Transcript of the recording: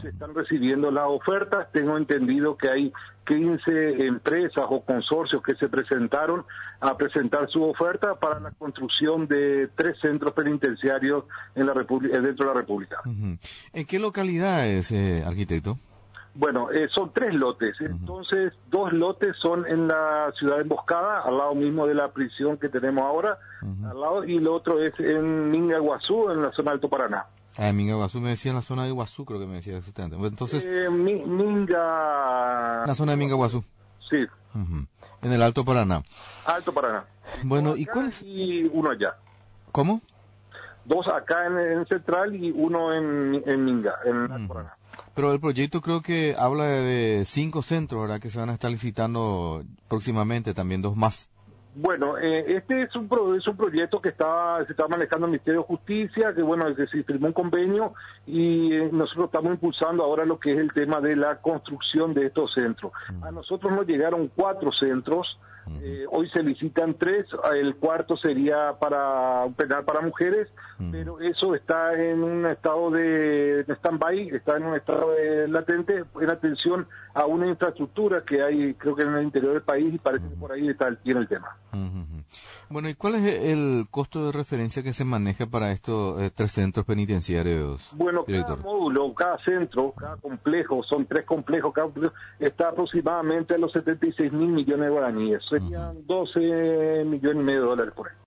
se están recibiendo las ofertas. Tengo entendido que hay 15 empresas o consorcios que se presentaron a presentar su oferta para la construcción de 3 centros penitenciarios en la dentro de la República. ¿En qué localidades, arquitecto? Bueno, son 3 lotes, entonces 2 lotes son en la ciudad de Emboscada, al lado mismo de la prisión que tenemos ahora, al lado, y el otro es en Minga Guazú, en la zona de Alto Paraná. Ah, Minga Guazú me decía en la zona de Guazú, creo que me decía exactamente. Entonces, Minga... La zona de Minga Guazú. Sí. En el Alto Paraná. Alto Paraná. Bueno, ¿y cuál es? Y uno allá. ¿Cómo? 2 acá en Central y uno en Minga, en Alto Paraná. Pero el proyecto creo que habla de 5 centros, ¿verdad? Que se van a estar licitando próximamente, también 2 más. Bueno, este es un proyecto que se está manejando el Ministerio de Justicia, que bueno, que se firmó un convenio y nosotros estamos impulsando ahora lo que es el tema de la construcción de estos centros. A nosotros nos llegaron 4 centros, hoy se licitan 3, el cuarto sería para un penal para mujeres, pero eso está en un estado de stand-by, está en un estado latente, en atención a una infraestructura que hay, creo que en el interior del país, y parece que por ahí tiene el tema. Bueno, ¿y cuál es el costo de referencia que se maneja para estos 3 centros penitenciarios? Bueno, director? Cada módulo, cada centro, cada complejo, son 3 complejos, cada complejo está aproximadamente a los 76.000 millones de guaraníes. Serían 12 millones y medio de dólares por ahí.